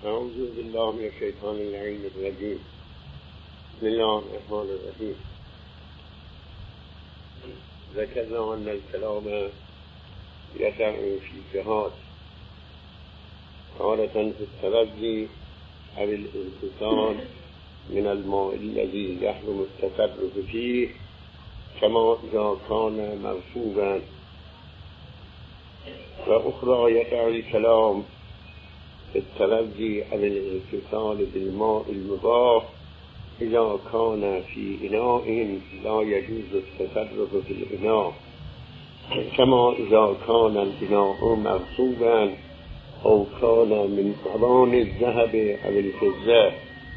اعوذ بالله من الشیطان اللعین الرجیم. بسم الله الرحمن الرحیم. ذکرنا ان الكلام یقع فی جهات تارة فی التوضی او الانفصال من الماء الذي يحرم التصرف فيه كما اذا كان مرفوعا، و اخرى یقع الكلام في التوضی او الانفصال بالماء المباح اذا كان في اناء لا يجوز التصرف في الاناء، كما اذا كان الاناء مغصوبا او كان من اوان الذهب او الفضة.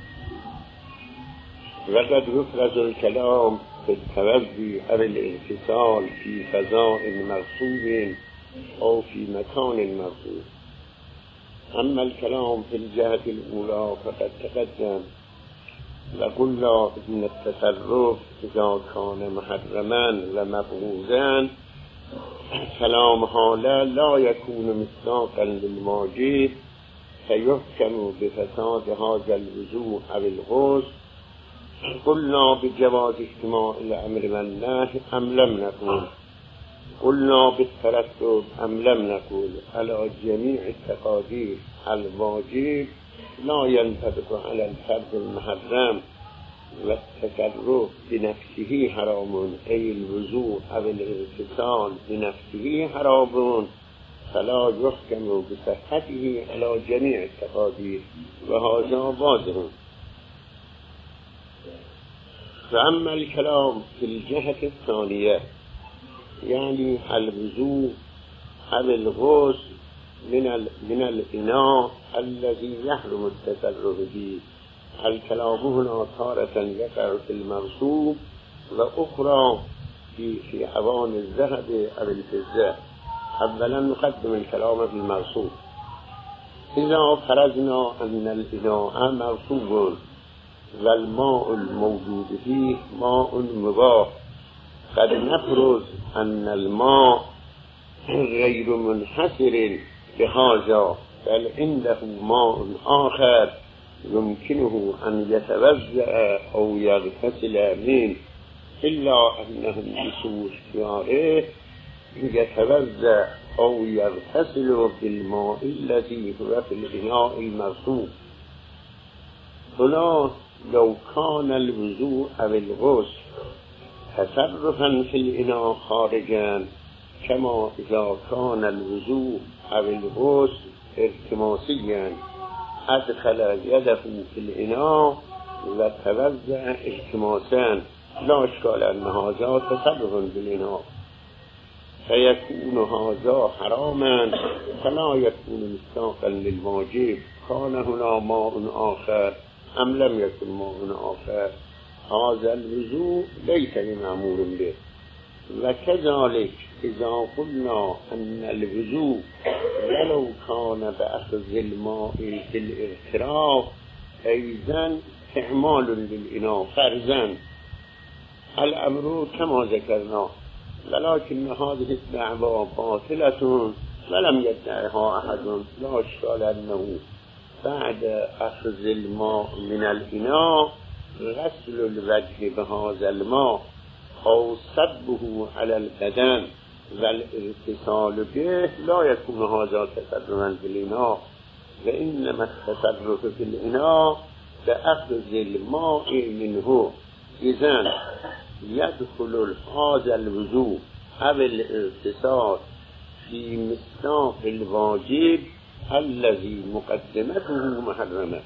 وقد يفرز الكلام في التوضی او الانفصال في فضاء مغصوب او في مكان مغصوب. اما الكلام في الجهة الاولى فقد تقدم وقلنا ان التصرف اذا كان محرما ومبغوضا كلام حالا لا يكون مصداقا للواجب فيحكم بفساد هذا الوضوء او الغسل. قلنا بجواز اجتماع الامر والنهي ام لم نقل، قلنا بالترتب ام لم نقل على جميع التقادير الواجب لا ينطبق على الفرد المحرم والتصرف بنفسه حرام، أي الوضوء أو الاغتسال بنفسه حرام، فلا يحكم بصحته على جميع التقادير وهذا واضح. فأما الكلام في الجهة الثانية يعني الوضوء أو الغسل من الإناء الذي يحرم التصرف فيه، الكلام هنا تارة يقع في المغصوب وأخرى في اوان الذهب أو الفضة. اولا نقدم الكلام في المغصوب. إذا فرضنا أن الإناء مغصوب والماء الموجود فيه ماء مباح، قد نفرض أن الماء غير منحصر بهذا بل عنده ماء آخر يمكنه أن يتوضأ أو يغتسل منه، إلا أنه بسوء اختياره يتوضأ أو يغتسل بالماء الذي هو في الإناء المغصوب. هنا لو كان الوضوء أو الغسل تصرفا في الإناء خارجا كما إذا كان الوضوء أو الغسل التماسيا أدخل يده في الإناء وتوضأ التماسا لا إشكال أن هذا تصرف بالإناء فيكون هذا حراما فلا يكون مصداقا للواجب. كان هنا ماء آخر أم لم يكن ماء آخر هذا الوضوء ليس بمأمور به. وكذلك إذا قلنا أن الوضوء ولو كان بأخذ الماء في الاغتراف أيضا استعمال للإناء فرضا الأمر كما ذكرنا، ولكن هذه الدعوى باطلة ولم يدعها أحد. لا إشكال أنه بعد أخذ الماء من الإناء غسل الوجه بهذا الماء أو صبه على البدن والاغتسال به لا يكون هذا تصرفا في الإناء، وإنما التصرف في الإناء بأخذ الماء منه. إذن يدخل هذا الوضوء أو الاغتسال في مصداق الواجب الذي مقدمته محرمة،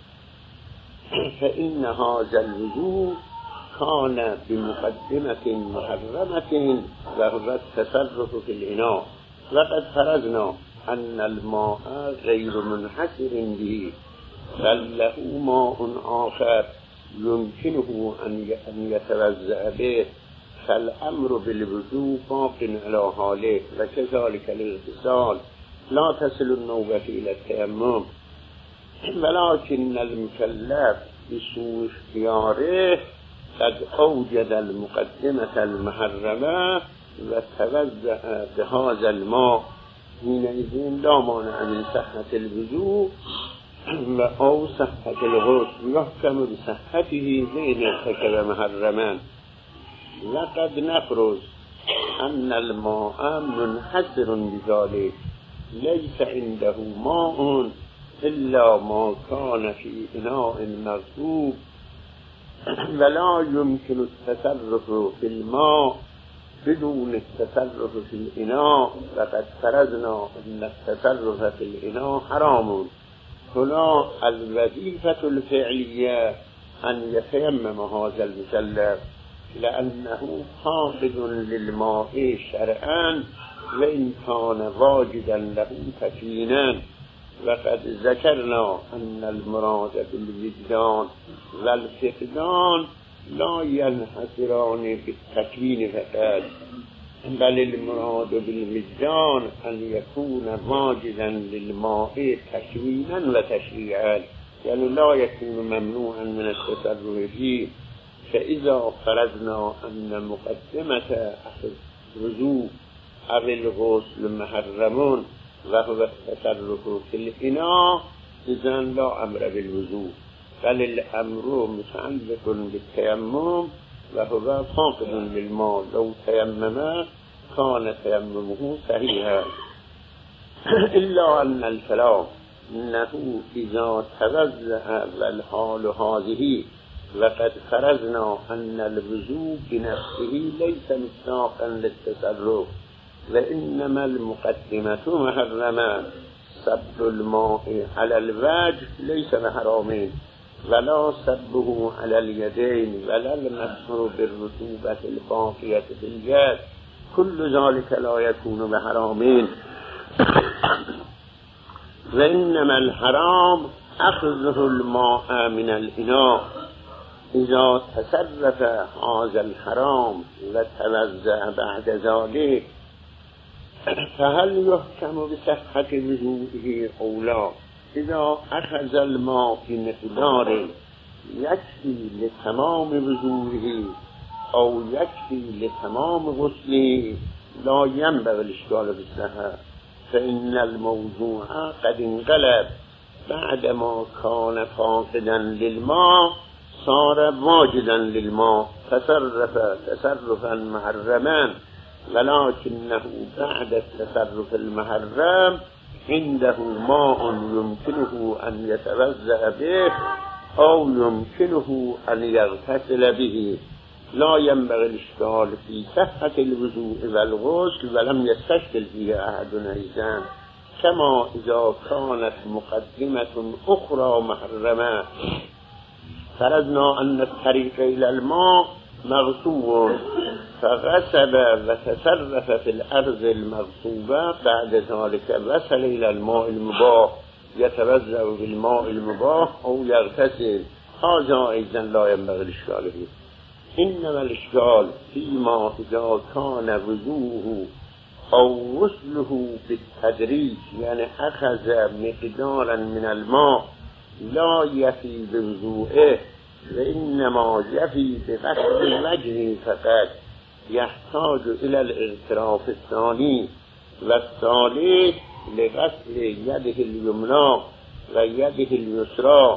فإن هذا الوضوء كان بمقدمة محرمة وهو التصرف في الإناء. وقد فرضنا أن الماء غير منحصر به بل له ماء آخر يمكنه أن يتوضأ به، فالأمر بالوضوء باق على حاله. وكذلك الاغتسال لا تصل النوبة إلى التيمم، ولكن المكلف بسوء اختياره قد أوجد المقدمة المحرمة وتوضأ بهذا الماء، حينئذ لا مانع من صحة الوضوء و او صحت الغسل یحکم بصحته بین ارتکب محرما لقد نفرض ان الماء منحصر بذلك ليس عنده ماء الا ما كان في اناء مغصوب ولا يمكن التصرف في الماء بدون التصرف في الاناء وقد فرضنا ان التصرف في الاناء حرام. هنا الوظيفة الفعلية أن يتيمم هذا المكلف لأنه فاقد للماء شرعا وإن كان واجدا له تكوينا. وقد ذكرنا أن المراد بالوجدان والفقدان لا ينحصران بالتكوين فقط، بل المراد بالوجدان أن يكون واجدا للماء تكوينا وتشريعا، يعني لا يكون ممنوعا من التصرف فيه. فإذا فرضنا أن مقدمة الوضوء أو الغسل محرم وهو التصرف في الإناء إذا لا أمر بالوضوء، بل الأمر متعلق بالتيمم وهو فاقد للماء. لو تيمم كان تيممه صحيحا، إلا أن الكلام إنه إذا توزع والحال هذه وقد فرضنا أن الوضوء بنفسه ليس مصداقا للتصرف وإنما المقدمة محرما. سب الماء على الوجه ليس بحرام ولا سبه على اليدين ولا المسح بالرطوبة الباقية في اليد، كل ذلك لا يكون بحرام. وإنما الحرام أخذه الماء من الإناء. إذا تصرف هذا الحرام وتوزع بعد ذلك فهل يحكم بصحة وضوئه أو لا؟ إذا أخذ الماء بمقدار يكفي لتمام وضوئه أو يكفي لتمام غسله لا ينبغي الإشكال بالصحة، فإن الموضوع قد انقلب بعدما كان فاقدا للماء صار واجدا للماء تصرف تصرفا محرما، ولكنه بعد التصرف المحرم عنده ماء يمكنه أن يتوضأ به أو يمكنه أن يغتسل به. لا ينبغي الإشكال في صحة الوضوء والغسل ولم يستشكل فيه أحد أيضا، كما إذا كانت مقدمة أخرى محرمة. فرضنا أن الطريق إلى الماء مغصوب فغصب وتصرف في الأرض المغصوبة، بعد ذلك وصل إلى الماء المباح يتوضأ بالماء المباح أو يغتسل، هذا أيضا لا ينبغي الإشكال فيه. إنما الإشكال فيما إذا كان وضوءه أو غسله بالتدريج، يعني أخذ مقدارا من الماء لا يفي بوضوئه وإنما يفي بغسل وجهه فقط، يحتاج إلى الاغتراف الثاني والثالث لغسل يده اليمنى ويده اليسرى.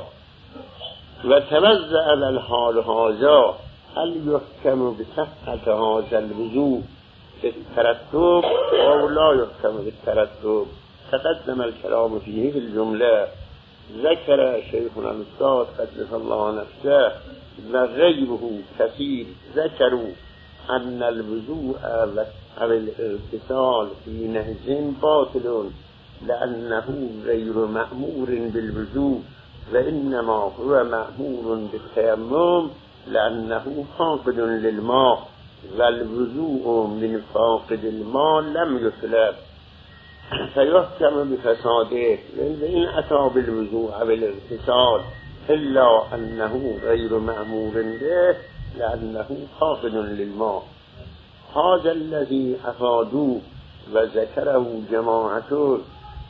وتوزع الحال هذا هل يحكم بصحة هذا الوضوء بالترتب أو لا يحكم بالترتب؟ تقدم الكلام فيه في الجملة. ذكر شيخنا الأستاذ قدس الله نفسه وغيره كثير ذكروا أن الوضوء أو الاغتسال في نهج باطل لأنه غير مأمور بالوضوء، وإنما هو مأمور بالتيمم لأنه فاقد للماء، والوضوء من فاقد الماء لم يطلب فيحكم بفساده. وإن أتى بالوضوء أو الاغتسال إلا أنه غير مأمور به لأنه فاقد للماء. هذا الذي أفادوه وذكره جماعته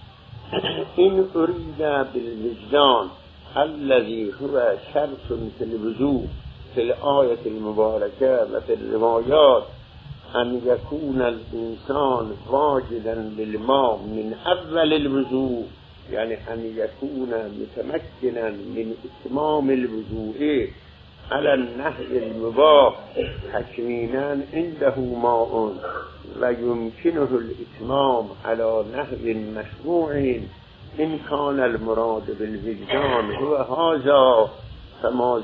إن أريد بالوجدان الذي هو شرط في الوضوء في الآية المباركة وفي الروايات أن يكون الإنسان واجدا للماء من أول الوضوء يعني أن يكون متمكنا من إتمام الوضوء على النهي المباح تكوينا عنده ماء ويمكنه الإتمام على نهي مشروع إن كان المراد بالوجدان هو هذا كما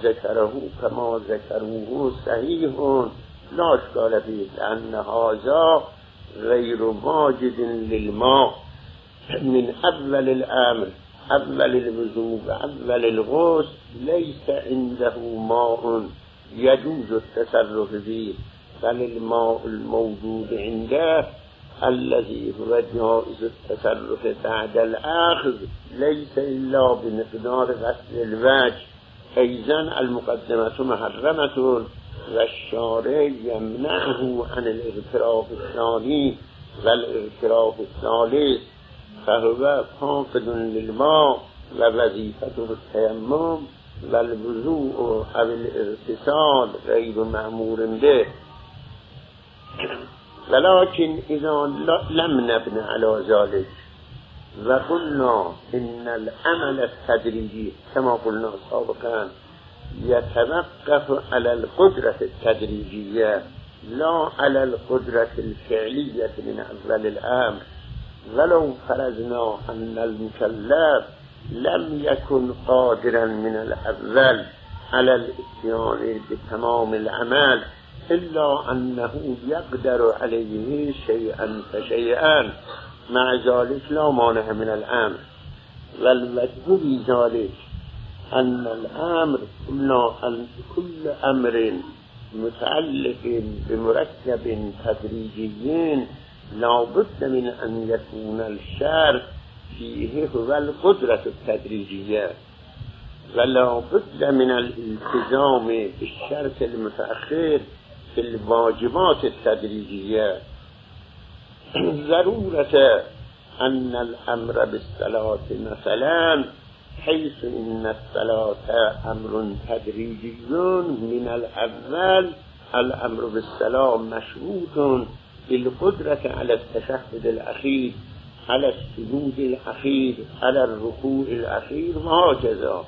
ذكروه صحيح لا إشكال فيه، لأن هذا غير واجد للماء من أول الأمر، أول الوضوء أول الغسل ليس عنده ماء يجوز التصرف به، بل الماء الموجود عنده الذي هو جائز التصرف بعد الأخذ ليس إلا بمقدار غسل الوجه. أيضا المقدمة محرمة والشارع يمنعه عن الاغتراف الثاني والاغتراف الثالث، فهو فاقد للماء ووظيفته التيمم والوضوء أو الاغتسال غير مأمور به. ولكن إذا لم نبني على ذلك وقلنا إن العمل التدريجي كما قلنا سابقا يتوقف على القدرة التدريجية لا على القدرة الفعلية من أول الأمر، ولو فرضنا أن المكلف لم يكن قادرا من الأول على الاتيان بتمام العمل إلا أنه يقدر عليه شيئا فشيئا، مع ذلك لا مانع من الأمر. والوجه بذلك أن الأمر كل أمر متعلق بمركب تدريجي لا بد من أن يكون الشرط فيه هو القدرة التدريجية، ولا بد من الالتزام بالشرط المتأخر في الواجبات التدريجية. ضرورة أن الأمر بالصلاة مثلا، حيث إن الصلاة أمر تدريجي من الأول، الأمر بالصلاة مشروط بالقدرة على التشهد الأخير، على السجود الأخير، على الركوع الأخير وهكذا.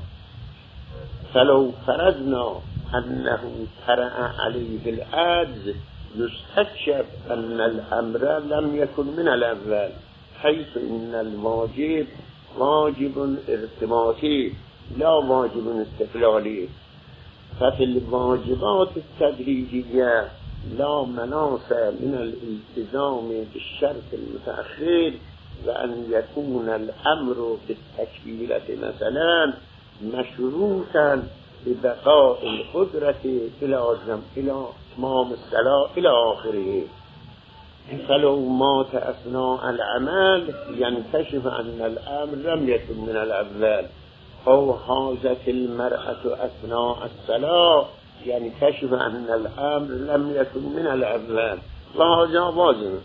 فلو فرضنا أنه طرأ عليه العجز يستكشف أن الأمر لم يكن من الأول، حيث إن الواجب واجب ارتباطي لا واجب استقلالي. ففي الواجبات التدريجية لا مناص من الالتزام بالشرط المتأخر، وأن يكون الأمر بالتكبيرة مثلا مشروطا ببقاء القدرة إلى إتمام الصلاة إلى آخره. فلو مات أثناء العمل ينكشف أن الأمر لم يكن من الأول، أو حازت المرأة أثناء الصلاة ينكشف أن الأمر لم يكن من الأول، وهذا واجب.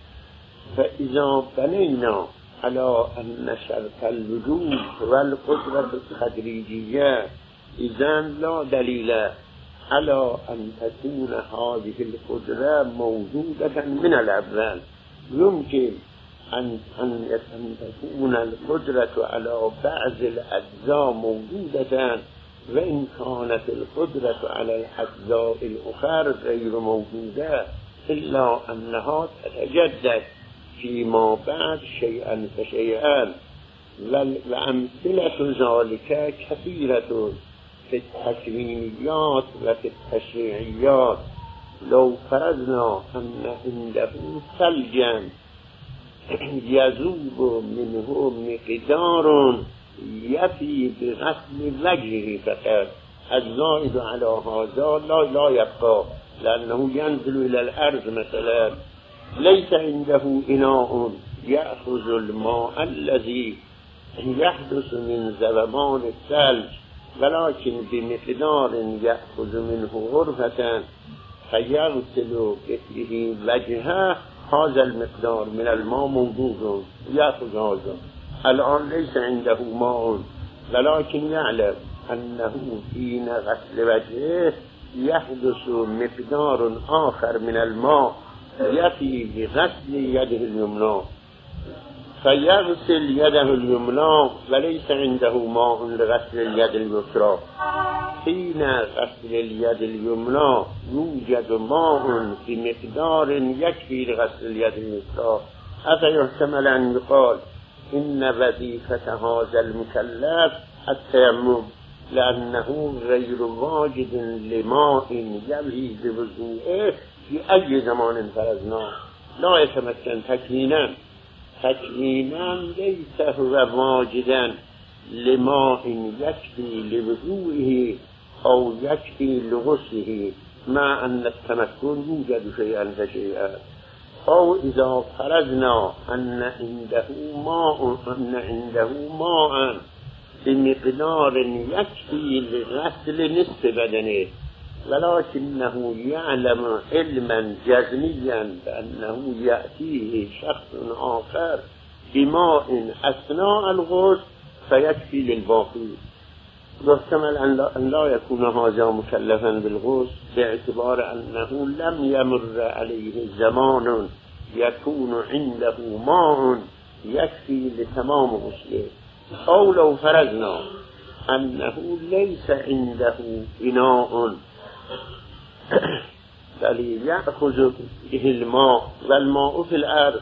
فإذا بنينا على أن شرط الوجوب والقدرة التدريجية، إذن لا دليل على أن تكون هذه القدرة موجودة من الأول. يمكن أن تكون القدرة على بعض الأجزاء موجودة، وإن كانت القدرة على الأجزاء الأخرى غير موجودة، إلا أنها تتجدد فيما بعد شيئا فشيئا. وأمثلة ذلك كثيرة في التكوينيات وفي التشريعيات. لو فرضنا أن عنده ثلجا يذوب منه مقدار يفي بغسل وجهه فقط، الزائد على هذا لا يبقى، لأنه ينزل إلى الأرض مثلا. ليس عنده إناء يأخذ الماء الذي يحدث من ذوبان الثلج، ولكن بمقدار يأخذ منه غرفة فيغسل به وجهه، هذا المقدار من الماء موجود يأخذ هذا. الآن ليس عنده ماء، ولكن يعلم أنه حين غسل وجهه يحدث مقدار آخر من الماء يفي بغسل يده اليمنى، فیغسل یده الیمنا ولیس عنده ماء لغسل الید الیسری. حین غسل الید الیمنا یوجد ماء بمقدار یکفی لغسل الید الیسری. افیحتمل ان یقال ان وظیفة هذا المکلف التیمم لأنه غیر واجد لماء یلهی بوضوئه فی ای زمان فرضنا لا يتمكن تکوینا لیس هو واجدا لماء یکفی لوضوئه او یکفی لغسله مع ان التمكن یوجد شیئا فشیئا. او اذا فرضنا ان عنده ماء بمقدار يكفي لغسل نصف بدنه ولكنه يعلم علما جزميا بأنه يأتيه شخص آخر بماء أثناء الغسل فيكفي للباقي. واحتمل أن لا يكون هذا مكلفا بالغسل باعتبار أنه لم يمر عليه زمان يكون عنده ماء يكفي لتمام غسله. أو لو فرضنا أنه ليس عنده إناء بل يأخذ به الماء والماء في الأرض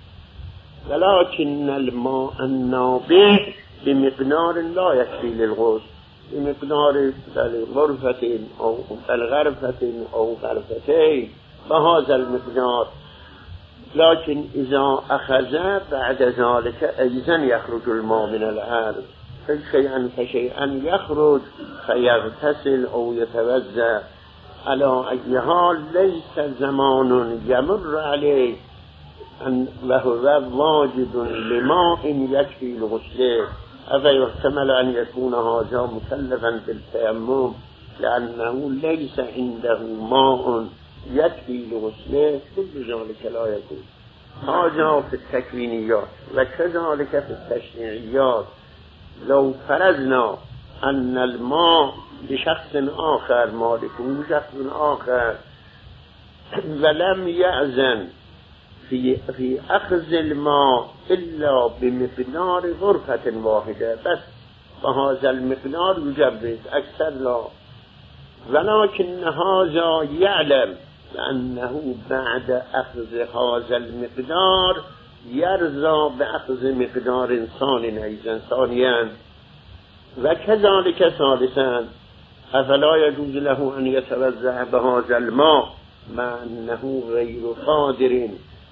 ولكن الماء النابع بمقدار لا يكفي للغسل بمقدار غرفة أو غرفة أو غرفتين بهذا المقدار. لكن إذا أخذ بعد ذلك أيضا يخرج الماء من الأرض فشيئا فشيئا يخرج فيغتسل أو يتوضأ. على أي حال ليس زمان يمر عليه وهو واجد لماء يكفي لغسله. أفيحتمل أن يكون هذا مكلفا بالتيمم لأنه ليس عنده ماء يكفي لغسله؟ كل ذلك لا يكون. هذا في التكوينيات وكذلك في التشريعيات. لو فرضنا أن الماء لشخص آخر مالكه شخص آخر ولم يأذن في أخذ الماء إلا بمقدار غرفة واحدة بس فهذا المقدار يجبز أكثر لا. ولكن هذا يعلم لأنه بعد أخذ هذا المقدار يرضى بأخذ مقدار أيضا ثانيا. وكذلك ثالثا أفلا يجوز له أن يتوضأ بهذا الماء مع أنه غير قادر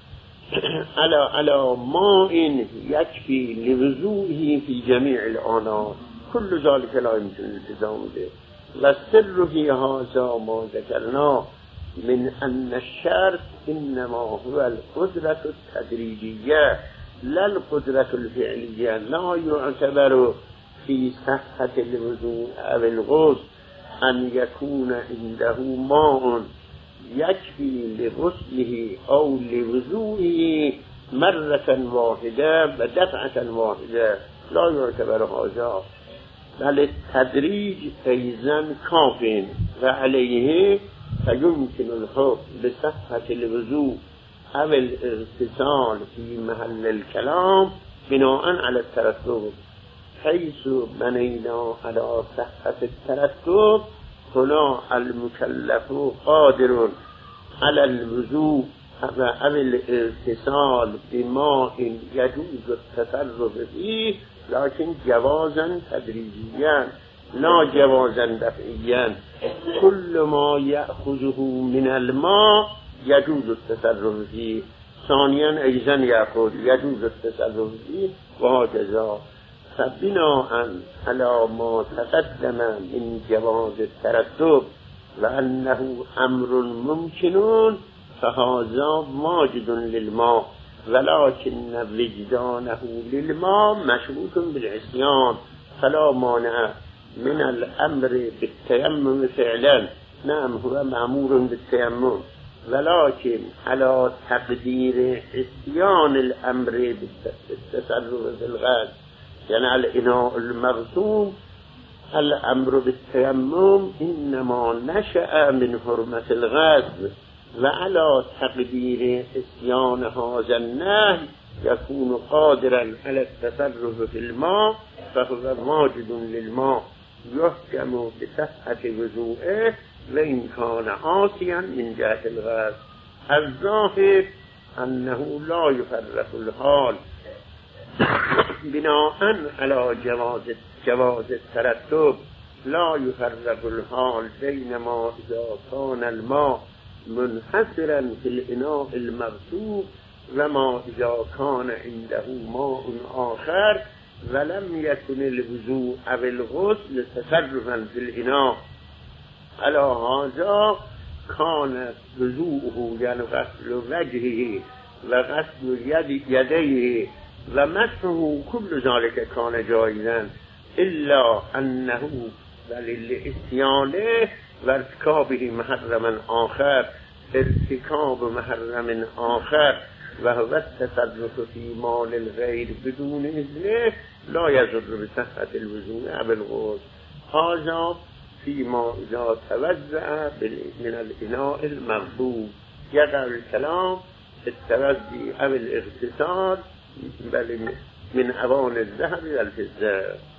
على ماء يكفي لوضوئه في جميع الآنات؟ كل ذلك لا يمكن الالتزام به. والسر في هذا ما ذكرناه من أن الشرط إنما هو القدرة التدريجية لا القدرة الفعلية. لا يعتبر في صحة الوضوء أو الغسل أن يكون عنده ماء يكفي لغسله أو لوضوئه مرة واحدة ودفعة واحدة، لا يعتبر هذا، بل التدريج أيضا كاف وعليه فيمكن الحكم بصحة الوضوء أو الاغتسال في محل الكلام بناء على الترتب، حيث بنينا على صحة الترتب هنا المكلف قادر على الوضوء أو الاغتسال بماء يجوز التصرف فيه، لكن جوازا تدريجيا لا جوازا دفعيا. كل ما يأخذه من الماء يجوز التصرف فيه، ثانيا أيضا يجوز التصرف فيه، وهكذا. فبناء على ما تقدم من جواز الترتب وأنه أمر ممكن فهذا واجد للماء، ولكن وجدانه للماء مشروط بالعصيان، فلا مانع من الأمر بالتيمم فعلا. نعم هو مأمور بالتيمم، ولكن على تقدير عصيان الأمر بالتصرف في الغسل، يعني الإناء المغسول الأمر بالتيمم إنما نشأ من حرمة الغسل، وعلى تقدير عصيان هذا النهي يكون قادرا على التصرف في الماء فهو ماجد للماء يحكم بصحة وضوءه وإن كان عاصيا من جهة الغسل. الظاهر أنه لا يفرق الحال بناء على جواز الترتب، لا يفرق الحال بينما إذا كان الماء منحصرا في الإناء المغسول وما إذا كان عنده ماء آخر ولم يكن الوضوء أو الغسل تصرفا في الإناء. على هذا كان وضوءه يعني غسل وجهه وغسل يديه ومسحه كل ذلك كان جائزا، إلا أنه وللإتيانه وارتكابه محرما آخر، ارتكاب محرم آخر وهو التصرف في مال الغير بدون إذنه لا يضر بصحة الوضوء أو الغسل. هذا فيما إذا توزع من الإناء المغسول. يقع الكلام التوزي أو الاغتسال من أواني الذهب والفضة.